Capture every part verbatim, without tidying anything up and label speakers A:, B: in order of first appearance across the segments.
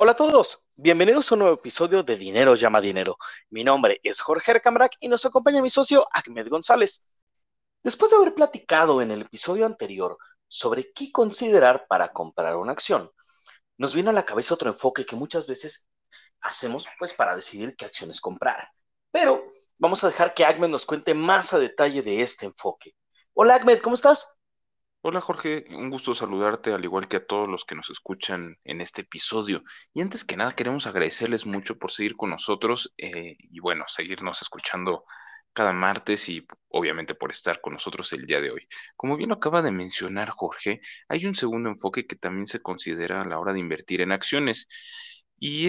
A: Hola a todos, bienvenidos a un nuevo episodio de Dinero llama Dinero. Mi nombre es Jorge Ercambrac y nos acompaña mi socio Ahmed González. Después de haber platicado en el episodio anterior sobre qué considerar para comprar una acción, nos viene a la cabeza otro enfoque que muchas veces hacemos pues para decidir qué acciones comprar. Pero vamos a dejar que Ahmed nos cuente más a detalle de este enfoque. Hola Ahmed, ¿cómo estás?
B: Hola Jorge, un gusto saludarte al igual que a todos los que nos escuchan en este episodio. Y antes que nada queremos agradecerles mucho por seguir con nosotros eh, y bueno, seguirnos escuchando cada martes y obviamente por estar con nosotros el día de hoy. Como bien lo acaba de mencionar Jorge, hay un segundo enfoque que también se considera a la hora de invertir en acciones. Y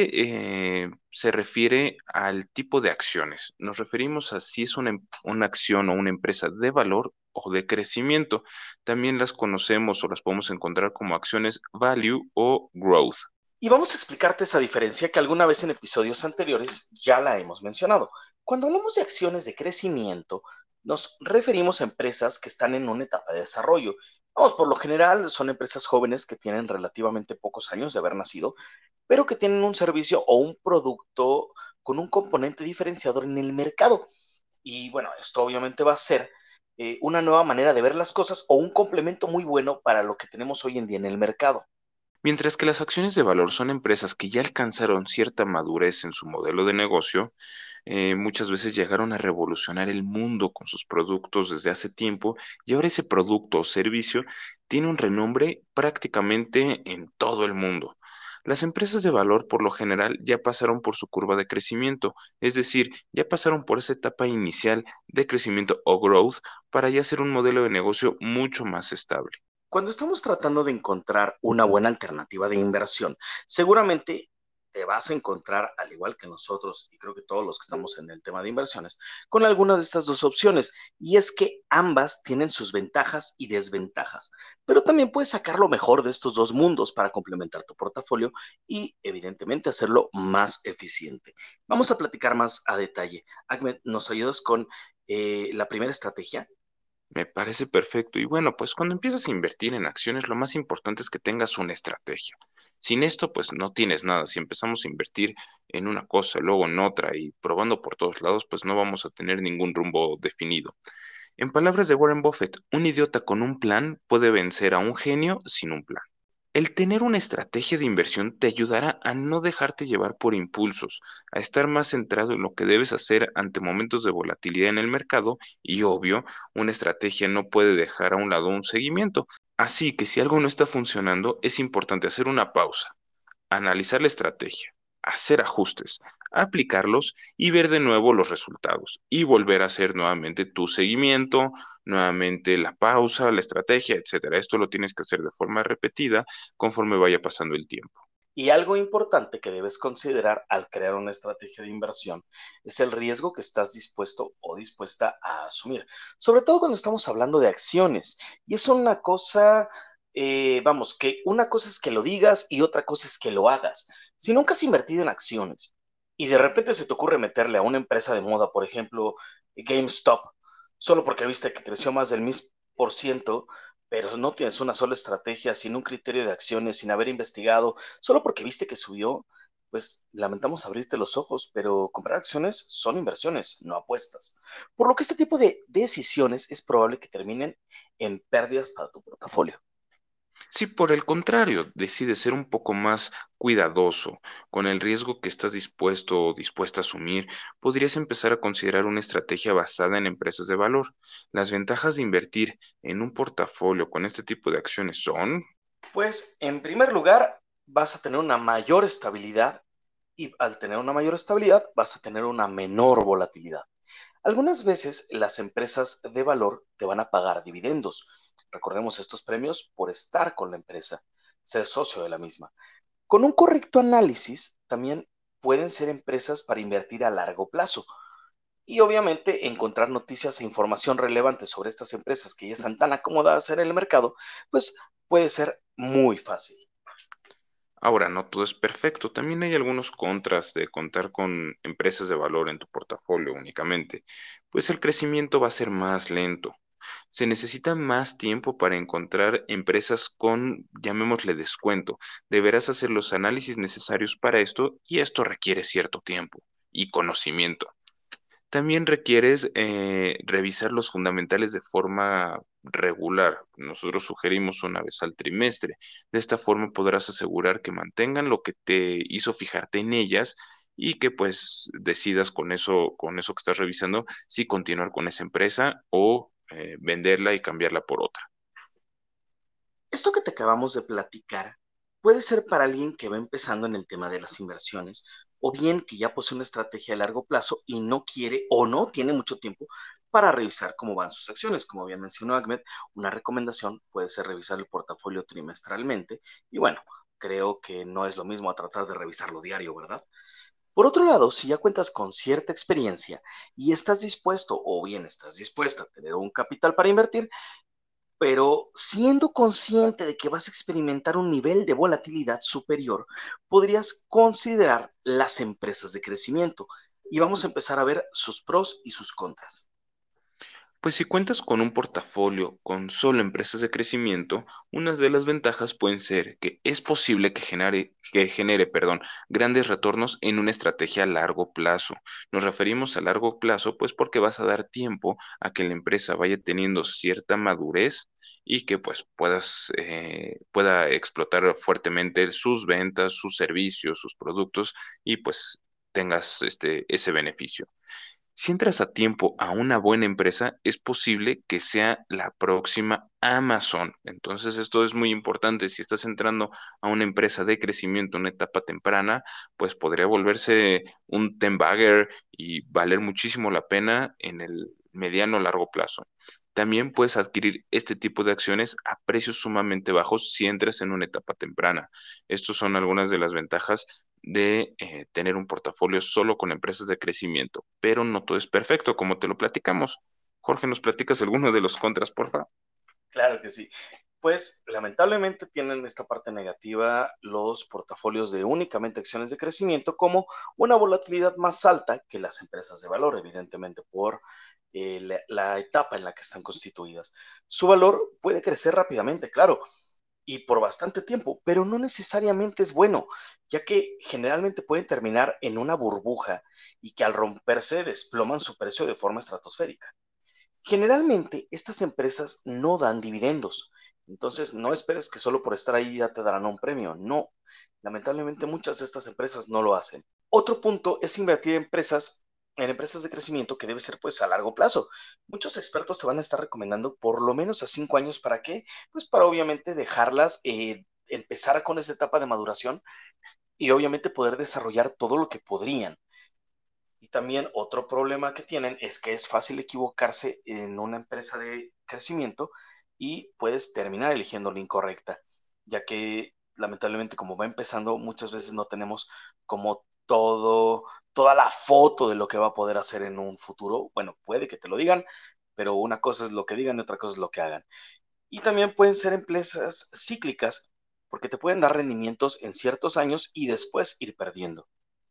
B: este eh, se refiere al tipo de acciones. Nos referimos a si es una, em- una acción o una empresa de valor o de crecimiento. También las conocemos o las podemos encontrar como acciones value o growth.
A: Y vamos a explicarte esa diferencia que alguna vez en episodios anteriores ya la hemos mencionado. Cuando hablamos de acciones de crecimiento, nos referimos a empresas que están en una etapa de desarrollo. Vamos, por lo general son empresas jóvenes que tienen relativamente pocos años de haber nacido, pero que tienen un servicio o un producto con un componente diferenciador en el mercado. Y bueno, esto obviamente va a ser eh, una nueva manera de ver las cosas o un complemento muy bueno para lo que tenemos hoy en día en el mercado.
B: Mientras que las acciones de valor son empresas que ya alcanzaron cierta madurez en su modelo de negocio, eh, muchas veces llegaron a revolucionar el mundo con sus productos desde hace tiempo y ahora ese producto o servicio tiene un renombre prácticamente en todo el mundo. Las empresas de valor por lo general ya pasaron por su curva de crecimiento, es decir, ya pasaron por esa etapa inicial de crecimiento o growth para ya ser un modelo de negocio mucho más estable.
A: Cuando estamos tratando de encontrar una buena alternativa de inversión, seguramente te vas a encontrar, al igual que nosotros, y creo que todos los que estamos en el tema de inversiones, con alguna de estas dos opciones. Y es que ambas tienen sus ventajas y desventajas, pero también puedes sacar lo mejor de estos dos mundos para complementar tu portafolio y, evidentemente, hacerlo más eficiente. Vamos a platicar más a detalle. Ahmed, ¿nos ayudas con eh, la primera estrategia?
B: Me parece perfecto. Y bueno, pues cuando empiezas a invertir en acciones, lo más importante es que tengas una estrategia. Sin esto, pues no tienes nada. Si empezamos a invertir en una cosa, luego en otra y probando por todos lados, pues no vamos a tener ningún rumbo definido. En palabras de Warren Buffett, un idiota con un plan puede vencer a un genio sin un plan. El tener una estrategia de inversión te ayudará a no dejarte llevar por impulsos, a estar más centrado en lo que debes hacer ante momentos de volatilidad en el mercado y obvio, una estrategia no puede dejar a un lado un seguimiento. Así que si algo no está funcionando, es importante hacer una pausa, analizar la estrategia, hacer ajustes, aplicarlos y ver de nuevo los resultados y volver a hacer nuevamente tu seguimiento, nuevamente la pausa, la estrategia, etcétera. Esto lo tienes que hacer de forma repetida conforme vaya pasando el tiempo.
A: Y algo importante que debes considerar al crear una estrategia de inversión es el riesgo que estás dispuesto o dispuesta a asumir, sobre todo cuando estamos hablando de acciones. Y es una cosa, eh, vamos, que una cosa es que lo digas y otra cosa es que lo hagas. Si nunca has invertido en acciones y de repente se te ocurre meterle a una empresa de moda, por ejemplo, GameStop, solo porque viste que creció más del mil por ciento, pero no tienes una sola estrategia, sin un criterio de acciones, sin haber investigado, solo porque viste que subió, pues lamentamos abrirte los ojos, pero comprar acciones son inversiones, no apuestas. Por lo que este tipo de decisiones es probable que terminen en pérdidas para tu portafolio.
B: Si por el contrario decides ser un poco más cuidadoso con el riesgo que estás dispuesto o dispuesta a asumir, podrías empezar a considerar una estrategia basada en empresas de valor. Las ventajas de invertir en un portafolio con este tipo de acciones son.
A: Pues en primer lugar, vas a tener una mayor estabilidad y al tener una mayor estabilidad vas a tener una menor volatilidad. Algunas veces las empresas de valor te van a pagar dividendos. Recordemos estos premios por estar con la empresa, ser socio de la misma. Con un correcto análisis, también pueden ser empresas para invertir a largo plazo. Y obviamente encontrar noticias e información relevante sobre estas empresas que ya están tan acomodadas en el mercado, pues puede ser muy fácil.
B: Ahora, no todo es perfecto. También hay algunos contras de contar con empresas de valor en tu portafolio únicamente, pues el crecimiento va a ser más lento. Se necesita más tiempo para encontrar empresas con, llamémosle descuento. Deberás hacer los análisis necesarios para esto y esto requiere cierto tiempo y conocimiento. También requieres eh, revisar los fundamentales de forma regular. Nosotros sugerimos una vez al trimestre. De esta forma podrás asegurar que mantengan lo que te hizo fijarte en ellas y que pues decidas con eso, con eso que estás revisando, si continuar con esa empresa o eh, venderla y cambiarla por otra.
A: Esto que te acabamos de platicar puede ser para alguien que va empezando en el tema de las inversiones o bien que ya posee una estrategia a largo plazo y no quiere o no tiene mucho tiempo para revisar cómo van sus acciones. Como bien mencionó Ahmed, una recomendación puede ser revisar el portafolio trimestralmente y bueno, creo que no es lo mismo a tratar de revisarlo diario, ¿verdad? Por otro lado, si ya cuentas con cierta experiencia y estás dispuesto o bien estás dispuesta a tener un capital para invertir, pero siendo consciente de que vas a experimentar un nivel de volatilidad superior, podrías considerar las empresas de crecimiento. Y vamos a empezar a ver sus pros y sus contras.
B: Pues si cuentas con un portafolio con solo empresas de crecimiento, unas de las ventajas pueden ser que es posible que genere, que genere, perdón, grandes retornos en una estrategia a largo plazo. Nos referimos a largo plazo, pues porque vas a dar tiempo a que la empresa vaya teniendo cierta madurez y que pues puedas, eh, pueda explotar fuertemente sus ventas, sus servicios, sus productos y pues tengas este, ese beneficio. Si entras a tiempo a una buena empresa, es posible que sea la próxima Amazon. Entonces, esto es muy importante. Si estás entrando a una empresa de crecimiento en una etapa temprana, pues podría volverse un ten bagger y valer muchísimo la pena en el mediano o largo plazo. También puedes adquirir este tipo de acciones a precios sumamente bajos si entras en una etapa temprana. Estas son algunas de las ventajas de eh, tener un portafolio solo con empresas de crecimiento, pero no todo es perfecto, como te lo platicamos. Jorge, ¿nos platicas alguno de los contras, porfa?
A: Claro que sí. Pues lamentablemente tienen esta parte negativa los portafolios de únicamente acciones de crecimiento como una volatilidad más alta que las empresas de valor, evidentemente por eh, la, la etapa en la que están constituidas. Su valor puede crecer rápidamente, claro, y por bastante tiempo, pero no necesariamente es bueno, ya que generalmente pueden terminar en una burbuja y que al romperse desploman su precio de forma estratosférica. Generalmente estas empresas no dan dividendos, entonces no esperes que solo por estar ahí ya te darán un premio, no. Lamentablemente muchas de estas empresas no lo hacen. Otro punto es invertir en empresas, en empresas de crecimiento que debe ser pues a largo plazo. Muchos expertos te van a estar recomendando por lo menos a cinco años. ¿Para qué? Pues para obviamente dejarlas eh, empezar con esa etapa de maduración y obviamente poder desarrollar todo lo que podrían. Y también otro problema que tienen es que es fácil equivocarse en una empresa de crecimiento y puedes terminar eligiendo la incorrecta, ya que lamentablemente como va empezando, muchas veces no tenemos como todo, toda la foto de lo que va a poder hacer en un futuro. Bueno, puede que te lo digan, pero una cosa es lo que digan y otra cosa es lo que hagan. Y también pueden ser empresas cíclicas, porque te pueden dar rendimientos en ciertos años y después ir perdiendo.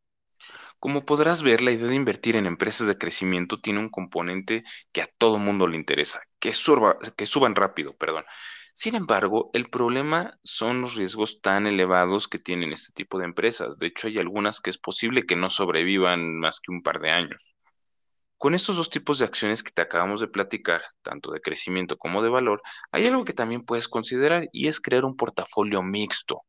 B: Como podrás ver, la idea de invertir en empresas de crecimiento tiene un componente que a todo mundo le interesa, que, surba- que suban rápido, perdón. Sin embargo, el problema son los riesgos tan elevados que tienen este tipo de empresas. De hecho, hay algunas que es posible que no sobrevivan más que un par de años. Con estos dos tipos de acciones que te acabamos de platicar, tanto de crecimiento como de valor, hay algo que también puedes considerar y es crear un portafolio mixto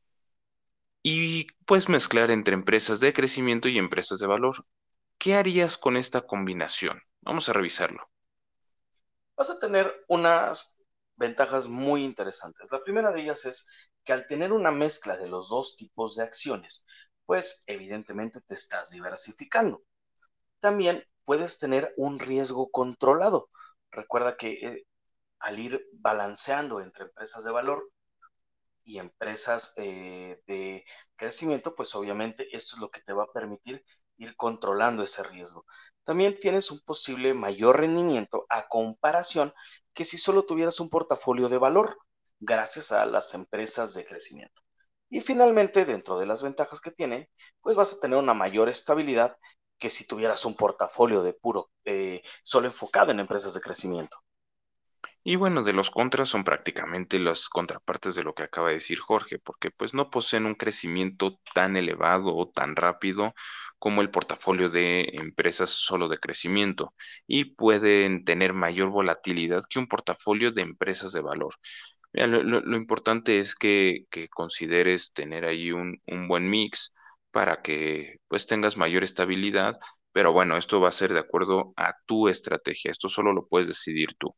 B: y puedes mezclar entre empresas de crecimiento y empresas de valor. ¿Qué harías con esta combinación? Vamos a revisarlo.
A: Vas a tener unas ventajas muy interesantes. La primera de ellas es que al tener una mezcla de los dos tipos de acciones, pues evidentemente te estás diversificando. También puedes tener un riesgo controlado. Recuerda que eh, al ir balanceando entre empresas de valor y empresas eh, de crecimiento, pues obviamente esto es lo que te va a permitir ir controlando ese riesgo. También tienes un posible mayor rendimiento a comparación que si solo tuvieras un portafolio de valor, gracias a las empresas de crecimiento. Y finalmente, dentro de las ventajas que tiene, pues vas a tener una mayor estabilidad que si tuvieras un portafolio de puro, eh, solo enfocado en empresas de crecimiento.
B: Y bueno, de los contras son prácticamente las contrapartes de lo que acaba de decir Jorge, porque pues no poseen un crecimiento tan elevado o tan rápido como el portafolio de empresas solo de crecimiento y pueden tener mayor volatilidad que un portafolio de empresas de valor. Mira, lo, lo- lo importante es que, que consideres tener ahí un, un buen mix para que pues tengas mayor estabilidad, pero bueno, esto va a ser de acuerdo a tu estrategia, esto solo lo puedes decidir tú.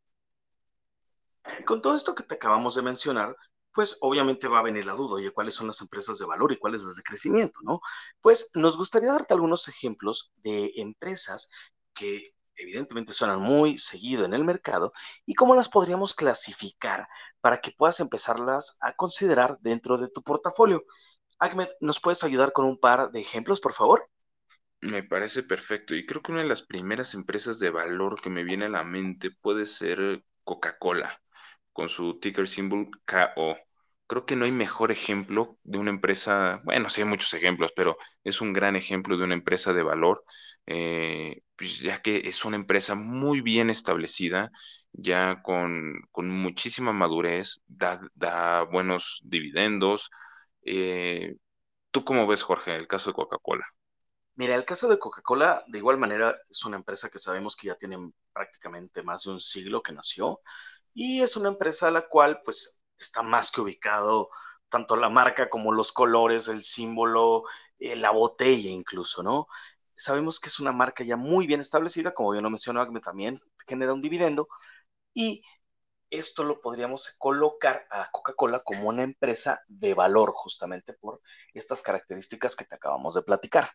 A: Y con todo esto que te acabamos de mencionar, pues obviamente va a venir la duda, oye, ¿cuáles son las empresas de valor y cuáles las de crecimiento, no? Pues nos gustaría darte algunos ejemplos de empresas que evidentemente suenan muy seguido en el mercado y cómo las podríamos clasificar para que puedas empezarlas a considerar dentro de tu portafolio. Ahmed, ¿nos puedes ayudar con un par de ejemplos, por favor?
B: Me parece perfecto y creo que una de las primeras empresas de valor que me viene a la mente puede ser Coca-Cola, con su ticker symbol K O. Creo que no hay mejor ejemplo de una empresa, bueno, sí hay muchos ejemplos, pero es un gran ejemplo de una empresa de valor, eh, pues ya que es una empresa muy bien establecida, ya con, con muchísima madurez, da, da buenos dividendos. Eh, ¿Tú cómo ves, Jorge, el caso de Coca-Cola?
A: Mira, el caso de Coca-Cola, de igual manera, es una empresa que sabemos que ya tiene prácticamente más de un siglo que nació y es una empresa a la cual pues está más que ubicado tanto la marca como los colores, el símbolo, eh, la botella incluso, ¿no? Sabemos que es una marca ya muy bien establecida, como bien lo mencionó Agme, también genera un dividendo y esto lo podríamos colocar a Coca-Cola como una empresa de valor justamente por estas características que te acabamos de platicar.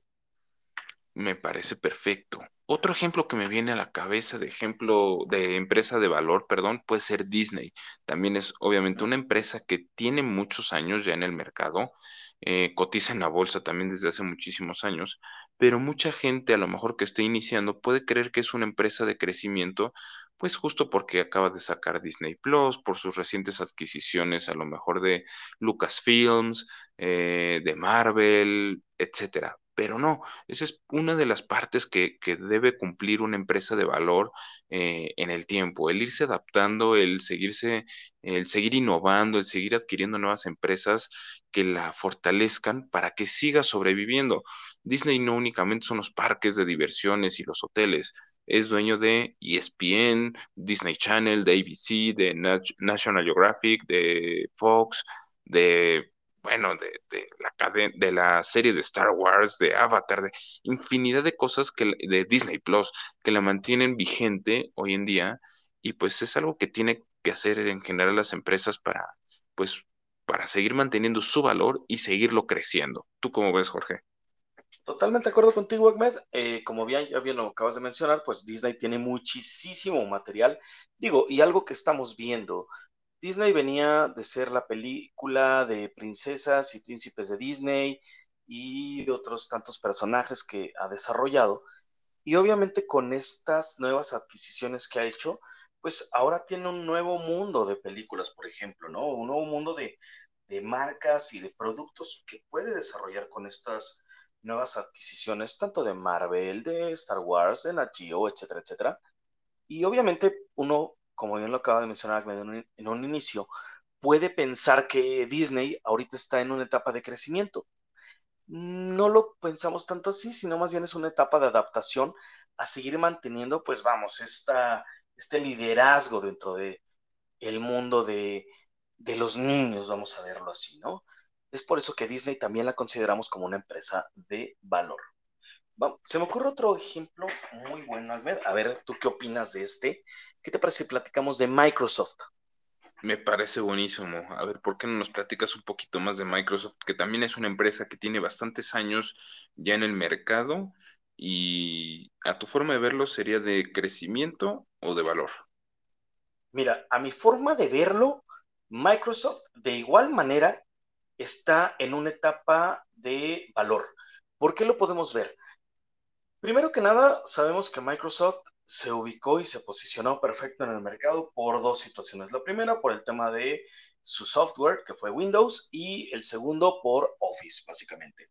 B: Me parece perfecto. Otro ejemplo que me viene a la cabeza de ejemplo de empresa de valor, perdón, puede ser Disney. También es obviamente una empresa que tiene muchos años ya en el mercado, eh, cotiza en la bolsa también desde hace muchísimos años, pero mucha gente a lo mejor que esté iniciando puede creer que es una empresa de crecimiento, pues justo porque acaba de sacar Disney Plus, por sus recientes adquisiciones a lo mejor de Lucasfilms, eh, de Marvel, etcétera. Pero no. Esa es una de las partes que, que debe cumplir una empresa de valor eh, en el tiempo, el irse adaptando, el seguirse, el seguir innovando, el seguir adquiriendo nuevas empresas que la fortalezcan para que siga sobreviviendo. Disney no únicamente son los parques de diversiones y los hoteles. Es dueño de E S P N, Disney Channel, de A B C, de Nat- National Geographic, de Fox, de bueno, de, de la caden- de la serie de Star Wars, de Avatar, de infinidad de cosas que le- de Disney Plus que la mantienen vigente hoy en día y pues es algo que tiene que hacer en general las empresas para pues para seguir manteniendo su valor y seguirlo creciendo. ¿Tú cómo ves, Jorge?
A: Totalmente de acuerdo contigo, Ahmed. Eh, como bien, ya bien lo acabas de mencionar, pues Disney tiene muchísimo material. Digo, y algo que estamos viendo, Disney venía de ser la película de princesas y príncipes de Disney y otros tantos personajes que ha desarrollado. Y obviamente con estas nuevas adquisiciones que ha hecho, pues ahora tiene un nuevo mundo de películas, por ejemplo, ¿no? Un nuevo mundo de, de marcas y de productos que puede desarrollar con estas nuevas adquisiciones, tanto de Marvel, de Star Wars, de Nat Geo, etcétera, etcétera. Y obviamente uno, como bien lo acaba de mencionar en un, en un inicio, puede pensar que Disney ahorita está en una etapa de crecimiento. No lo pensamos tanto así, sino más bien es una etapa de adaptación a seguir manteniendo, pues vamos, esta, este liderazgo dentro de el mundo de, de los niños, vamos a verlo así, ¿no? Es por eso que Disney también la consideramos como una empresa de valor. Vamos, se me ocurre otro ejemplo muy bueno, Ahmed. A ver, ¿tú qué opinas de este? ¿Qué te parece si platicamos de Microsoft?
B: Me parece buenísimo. A ver, ¿por qué no nos platicas un poquito más de Microsoft, que también es una empresa que tiene bastantes años ya en el mercado y a tu forma de verlo sería de crecimiento o de valor?
A: Mira, a mi forma de verlo, Microsoft de igual manera está en una etapa de valor. ¿Por qué lo podemos ver? Primero que nada, sabemos que Microsoft se ubicó y se posicionó perfecto en el mercado por dos situaciones. La primera, por el tema de su software, que fue Windows, y el segundo, por Office, básicamente.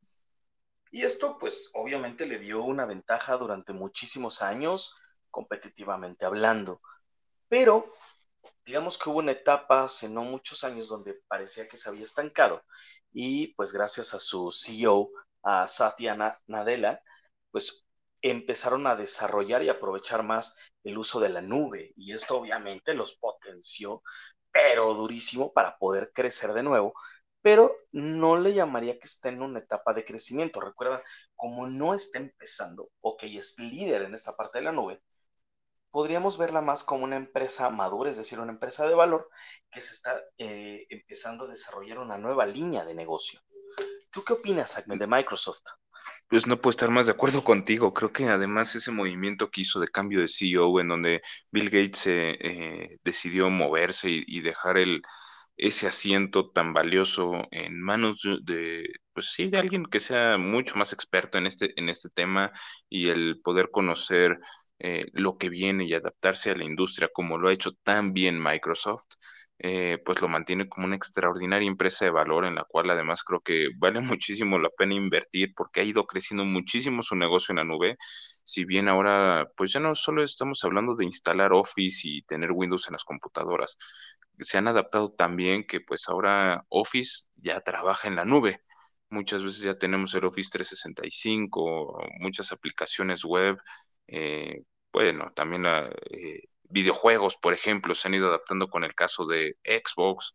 A: Y esto, pues, obviamente le dio una ventaja durante muchísimos años, competitivamente hablando. Pero Digamos que hubo una etapa hace no muchos años donde parecía que se había estancado y pues gracias a su C E O, a Satya Na- Nadella, pues empezaron a desarrollar y aprovechar más el uso de la nube y esto obviamente los potenció, pero durísimo para poder crecer de nuevo, pero no le llamaría que esté en una etapa de crecimiento. Recuerda, como no está empezando, ok, es líder en esta parte de la nube, podríamos verla más como una empresa madura, es decir, una empresa de valor que se está eh, empezando a desarrollar una nueva línea de negocio. ¿Tú qué opinas, Ahmed, de Microsoft?
B: Pues no puedo estar más de acuerdo contigo. Creo que además ese movimiento que hizo de cambio de C E O, en donde Bill Gates eh, eh, decidió moverse y, y dejar el, ese asiento tan valioso en manos de, de, pues sí, de alguien que sea mucho más experto en este, en este tema y el poder conocer eh, lo que viene y adaptarse a la industria como lo ha hecho tan bien Microsoft, eh, pues lo mantiene como una extraordinaria empresa de valor en la cual además creo que vale muchísimo la pena invertir porque ha ido creciendo muchísimo su negocio en la nube. Si bien ahora, pues ya no solo estamos hablando de instalar Office y tener Windows en las computadoras, se han adaptado también que pues ahora Office ya trabaja en la nube. Muchas veces ya tenemos el Office trescientos sesenta y cinco, muchas aplicaciones web, eh, bueno, también la, eh, videojuegos, por ejemplo, se han ido adaptando con el caso de Xbox,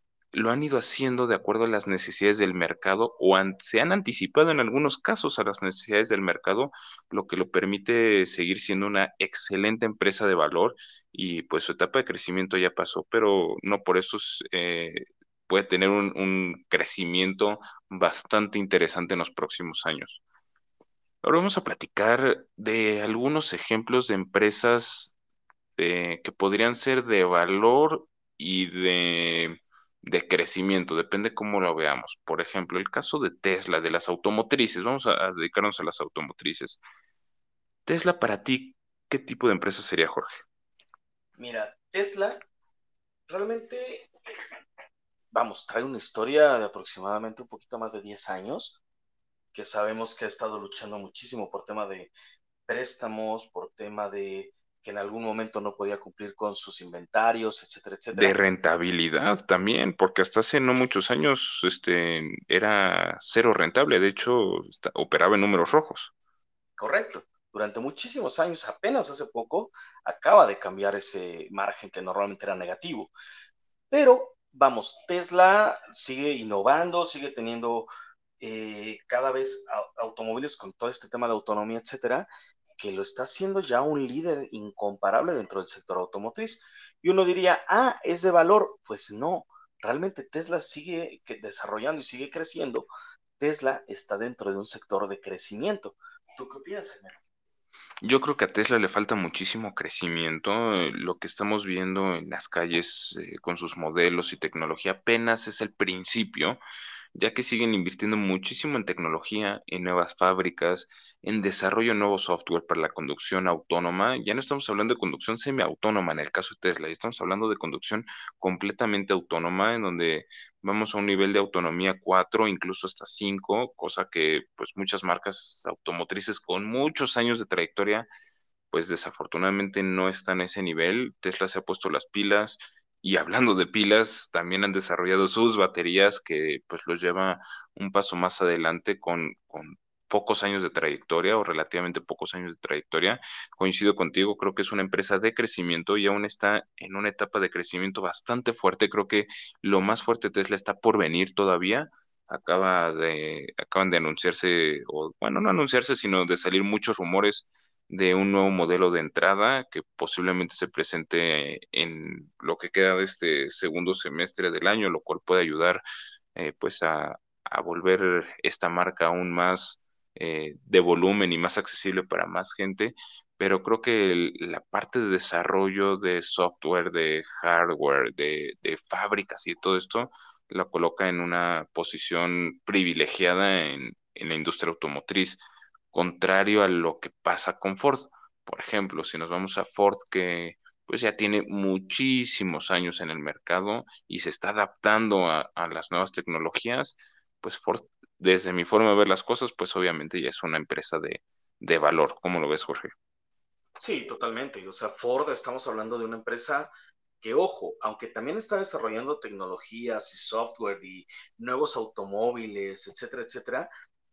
B: lo han ido haciendo de acuerdo a las necesidades del mercado o han- se han anticipado en algunos casos a las necesidades del mercado, lo que lo permite seguir siendo una excelente empresa de valor y pues su etapa de crecimiento ya pasó, pero no por eso es, eh, puede tener un, un crecimiento bastante interesante en los próximos años. Ahora vamos a platicar de algunos ejemplos de empresas eh, que podrían ser de valor y de, de crecimiento, depende cómo lo veamos. Por ejemplo, el caso de Tesla, de las automotrices, vamos a, a dedicarnos a las automotrices. Tesla, para ti, ¿qué tipo de empresa sería, Jorge?
A: Mira, Tesla realmente, vamos, trae una historia de aproximadamente un poquito más de diez años, que sabemos que ha estado luchando muchísimo por tema de préstamos, por tema de que en algún momento no podía cumplir con sus inventarios, etcétera,
B: De
A: etcétera.
B: rentabilidad también, porque hasta hace no muchos años este, era cero rentable, de hecho, esta- operaba en números rojos.
A: Correcto. Durante muchísimos años, apenas hace poco, acaba de cambiar ese margen que normalmente era negativo. Pero vamos, Tesla sigue innovando, sigue teniendo eh, cada vez a- automóviles con todo este tema de autonomía, etcétera, que lo está haciendo ya un líder incomparable dentro del sector automotriz. Y uno diría, ah, es de valor. Pues no, realmente Tesla sigue que- desarrollando y sigue creciendo. Tesla está dentro de un sector de crecimiento. ¿Tú qué opinas, Jaime?
B: Yo creo que a Tesla le falta muchísimo crecimiento. eh, Lo que estamos viendo en las calles eh, con sus modelos y tecnología apenas es el principio, ya que siguen invirtiendo muchísimo en tecnología, en nuevas fábricas, en desarrollo de nuevo software para la conducción autónoma. Ya no estamos hablando de conducción semiautónoma en el caso de Tesla, ya estamos hablando de conducción completamente autónoma, en donde vamos a un nivel de autonomía cuatro, incluso hasta cinco, cosa que pues muchas marcas automotrices con muchos años de trayectoria pues desafortunadamente no están a ese nivel. Tesla se ha puesto las pilas y hablando de pilas, también han desarrollado sus baterías que pues los lleva un paso más adelante con, con pocos años de trayectoria o relativamente pocos años de trayectoria. Coincido contigo, creo que es una empresa de crecimiento y aún está en una etapa de crecimiento bastante fuerte. Creo que lo más fuerte de Tesla está por venir todavía. Acaba de, acaban de anunciarse, o bueno, no anunciarse, sino de salir muchos rumores de un nuevo modelo de entrada que posiblemente se presente en lo que queda de este segundo semestre del año, lo cual puede ayudar eh, pues a, a volver esta marca aún más eh, de volumen y más accesible para más gente. Pero creo que el- la parte de desarrollo de software, de hardware, de, de fábricas y todo esto, la coloca en una posición privilegiada en, en la industria automotriz contrario a lo que pasa con Ford. Por ejemplo, si nos vamos a Ford, que pues ya tiene muchísimos años en el mercado y se está adaptando a, a las nuevas tecnologías, pues Ford, desde mi forma de ver las cosas, pues obviamente ya es una empresa de, de valor. ¿Cómo lo ves, Jorge?
A: Sí, totalmente. O sea, Ford, estamos hablando de una empresa. que ojo, aunque también está desarrollando tecnologías y software y nuevos automóviles, etcétera, etcétera,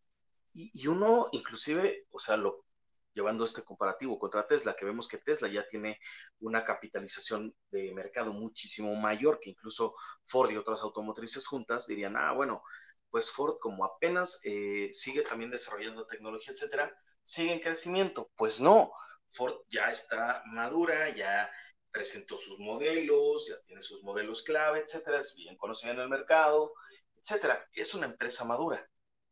A: y, y uno inclusive, o sea, lo, llevando este comparativo contra Tesla, que vemos que Tesla ya tiene una capitalización de mercado muchísimo mayor que incluso Ford y otras automotrices juntas, dirían, ah, bueno, pues Ford como apenas eh, sigue también desarrollando tecnología, etcétera, sigue en crecimiento. Pues no, Ford ya está madura, ya presentó sus modelos, ya tiene sus modelos clave, etcétera, es bien conocida en el mercado, etcétera. Es una empresa madura,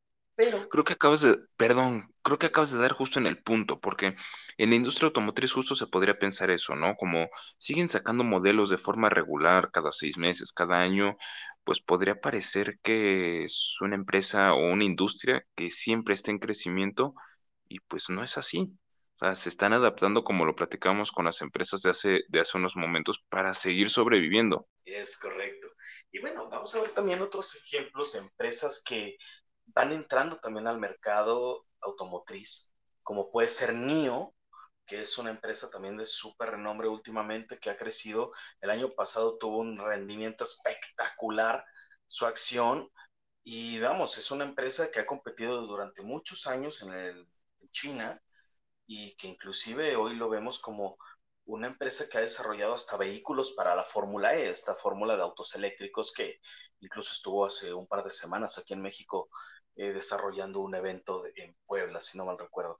A: pero
B: Creo que acabas de, perdón, creo que acabas de dar justo en el punto, porque en la industria automotriz justo se podría pensar eso, ¿no? Como siguen sacando modelos de forma regular cada seis meses, cada año, pues podría parecer que es una empresa o una industria que siempre está en crecimiento y pues no es así. O sea, se están adaptando como lo platicamos con las empresas de hace, de hace unos momentos para seguir sobreviviendo.
A: es correcto. Y bueno, vamos a ver también otros ejemplos de empresas que van entrando también al mercado automotriz, como puede ser NIO, que es una empresa también de súper renombre últimamente, que ha crecido. El año pasado tuvo un rendimiento espectacular su acción y vamos, es una empresa que ha competido durante muchos años en, el, en China y que inclusive hoy lo vemos como una empresa que ha desarrollado hasta vehículos para la Fórmula E, esta fórmula de autos eléctricos que incluso estuvo hace un par de semanas aquí en México eh, desarrollando un evento de, en Puebla, si no mal recuerdo.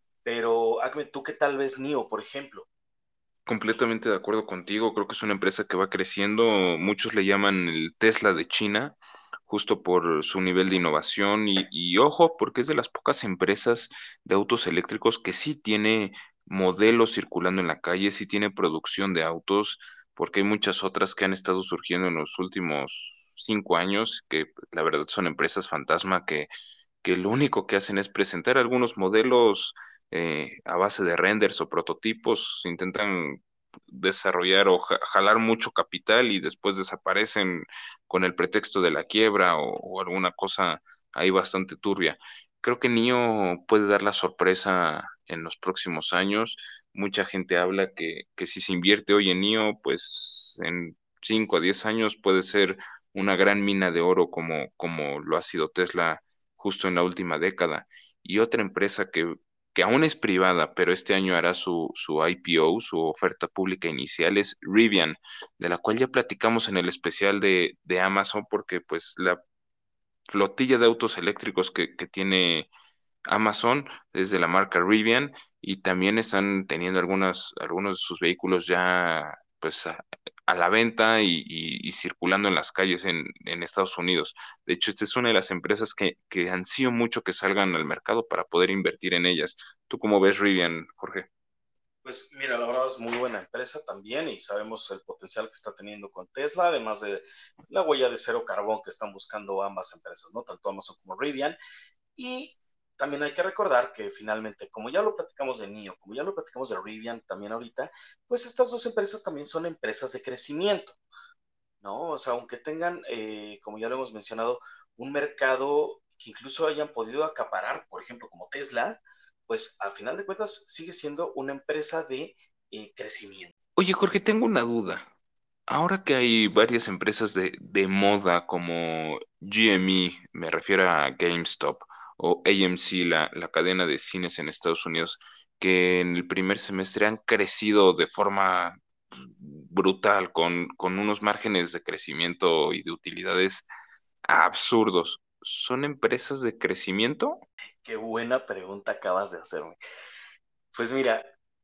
A: Pero, Acme, ¿tú qué tal ves NIO, por ejemplo?
B: Completamente de acuerdo contigo, creo que es una empresa que va creciendo, muchos le llaman el Tesla de China, justo por su nivel de innovación y, y ojo, porque es de las pocas empresas de autos eléctricos que sí tiene modelos circulando en la calle, sí tiene producción de autos, porque hay muchas otras que han estado surgiendo en los últimos cinco años, que la verdad son empresas fantasma que, que lo único que hacen es presentar algunos modelos eh, a base de renders o prototipos, intentan desarrollar o ja- jalar mucho capital y después desaparecen con el pretexto de la quiebra o, o alguna cosa ahí bastante turbia. Creo que NIO puede dar la sorpresa en los próximos años. Mucha gente habla que, que si se invierte hoy en NIO, pues en cinco a diez años puede ser una gran mina de oro como, como lo ha sido Tesla justo en la última década. Y otra empresa que, que aún es privada, pero este año hará su, su I P O, su oferta pública inicial, es Rivian, de la cual ya platicamos en el especial de, de Amazon, porque pues la flotilla de autos eléctricos que, que tiene Amazon es de la marca Rivian y también están teniendo algunas, algunos de sus vehículos ya pues a, a la venta y, y- y circulando en las calles en, en Estados Unidos. De hecho, esta es una de las empresas que, que ansío mucho que salgan al mercado para poder invertir en ellas. ¿Tú cómo ves Rivian, Jorge?
A: Pues mira, la verdad es muy buena empresa también y sabemos el potencial que está teniendo con Tesla, además de la huella de cero carbón que están buscando ambas empresas, ¿no? Tanto Amazon como Rivian. Y también hay que recordar que finalmente, como ya lo platicamos de NIO, como ya lo platicamos de Rivian también ahorita, pues estas dos empresas también son empresas de crecimiento, ¿no? O sea, aunque tengan, eh, como ya lo hemos mencionado, un mercado que incluso hayan podido acaparar, por ejemplo, como Tesla, pues a final de cuentas sigue siendo una empresa de eh, crecimiento.
B: Oye, Jorge, tengo una duda. Ahora que hay varias empresas de, de moda como G M E, me refiero a GameStop, o A M C, la, la cadena de cines en Estados Unidos, que en el primer semestre han crecido de forma brutal, con, con unos márgenes de crecimiento y de utilidades absurdos. ¿Son empresas de crecimiento?
A: Qué buena pregunta acabas de hacerme. Pues mira,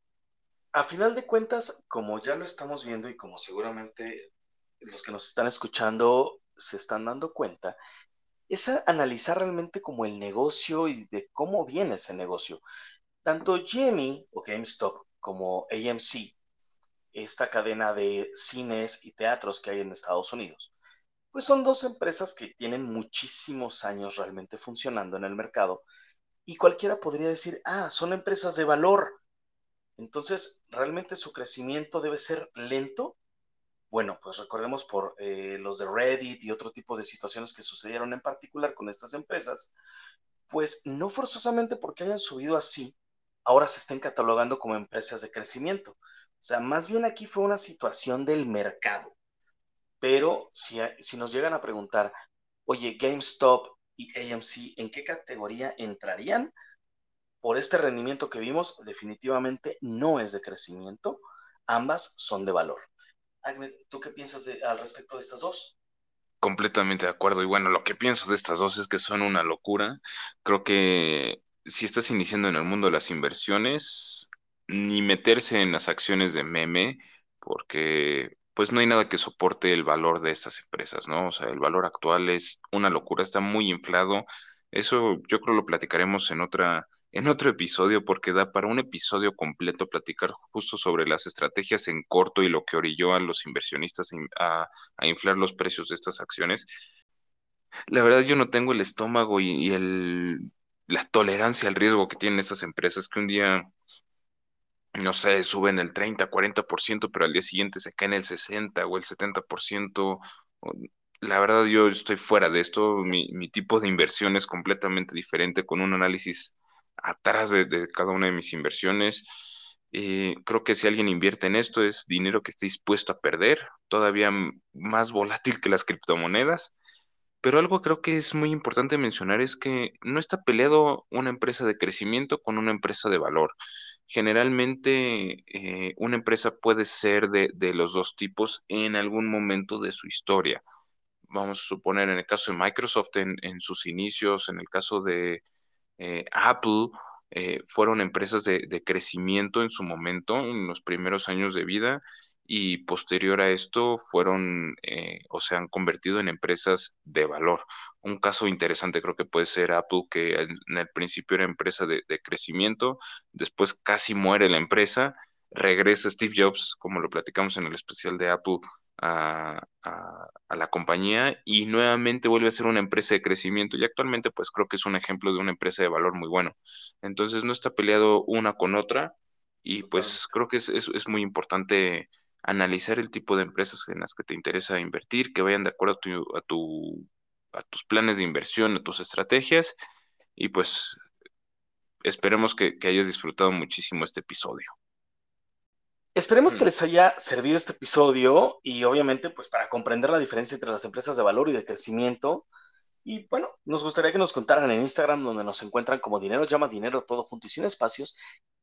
A: a final de cuentas, como ya lo estamos viendo y como seguramente los que nos están escuchando se están dando cuenta, es a- analizar realmente como el negocio y de cómo viene ese negocio. Tanto G M E o GameStop como A M C, esta cadena de cines y teatros que hay en Estados Unidos, pues son dos empresas que tienen muchísimos años realmente funcionando en el mercado y cualquiera podría decir, ah, son empresas de valor. Entonces, ¿realmente su crecimiento debe ser lento? Bueno, pues recordemos por eh, los de Reddit y otro tipo de situaciones que sucedieron en particular con estas empresas, pues no forzosamente porque hayan subido así, ahora se estén catalogando como empresas de crecimiento. O sea, más bien aquí fue una situación del mercado. Pero si, si nos llegan a preguntar, oye, GameStop y A M C, ¿en qué categoría entrarían? Por este rendimiento que vimos, definitivamente no es de crecimiento, ambas son de valor. Agnes, ¿tú qué piensas de- al respecto de estas dos?
B: Completamente de acuerdo. Y bueno, lo que pienso de estas dos es que son una locura. Creo que si estás iniciando en el mundo de las inversiones, ni meterse en las acciones de meme, porque pues no hay nada que soporte el valor de estas empresas, ¿no? O sea, el valor actual es una locura, está muy inflado. Eso yo creo lo platicaremos en otra, en otro episodio, porque da para un episodio completo platicar justo sobre las estrategias en corto y lo que orilló a los inversionistas a a inflar los precios de estas acciones. La verdad, yo no tengo el estómago y, y el, la tolerancia al riesgo que tienen estas empresas, que un día, no sé, suben el treinta, cuarenta por ciento, pero al día siguiente se caen el sesenta o el setenta por ciento. O- La verdad, yo estoy fuera de esto. Mi, mi tipo de inversión es completamente diferente, con un análisis atrás de, de cada una de mis inversiones. Eh, creo que si alguien invierte en esto es dinero que está dispuesto a perder, todavía m- más volátil que las criptomonedas. Pero algo creo que es muy importante mencionar es que no está peleado una empresa de crecimiento con una empresa de valor. Generalmente, eh, una empresa puede ser de, de los dos tipos en algún momento de su historia. Vamos a suponer en el caso de Microsoft en, en sus inicios, en el caso de eh, Apple, eh, fueron empresas de, de crecimiento en su momento, en los primeros años de vida, y posterior a esto fueron eh, o se han convertido en empresas de valor. Un caso interesante creo que puede ser Apple, que en, en el principio era empresa de, de crecimiento, después casi muere la empresa, regresa Steve Jobs, como lo platicamos en el especial de Apple, a, a- a la compañía y nuevamente vuelve a ser una empresa de crecimiento y actualmente pues creo que es un ejemplo de una empresa de valor muy bueno. Entonces no está peleado una con otra y pues
A: Totalmente.
B: creo que es, es, es muy importante analizar el tipo de empresas en las que te interesa invertir, que vayan de acuerdo a tu, a tu, a tus planes de inversión, a tus estrategias y pues esperemos que, que hayas disfrutado muchísimo este episodio.
A: Esperemos que
B: Hmm.
A: les haya servido este episodio y obviamente pues para comprender la diferencia entre las empresas de valor y de crecimiento. Y bueno, nos gustaría que nos contaran en Instagram, donde nos encuentran como Dinero Llama Dinero, todo junto y sin espacios,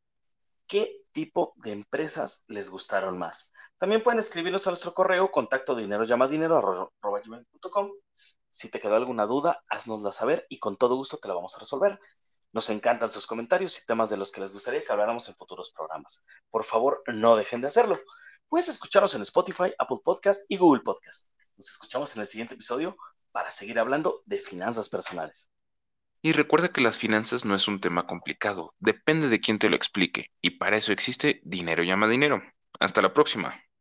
A: qué tipo de empresas les gustaron más. También pueden escribirnos a nuestro correo contacto dinero llama dinero arroba gmail punto com. Si te quedó alguna duda, haznosla saber y con todo gusto te la vamos a resolver. Nos encantan sus comentarios y temas de los que les gustaría que habláramos en futuros programas. Por favor, no dejen de hacerlo. Puedes escucharnos en Spotify, Apple Podcast y Google Podcast. Nos escuchamos en el siguiente episodio para seguir hablando de finanzas personales.
B: Y recuerda que las finanzas no es un tema complicado, depende de quién te lo explique, y para eso existe Dinero llama dinero. Hasta la próxima.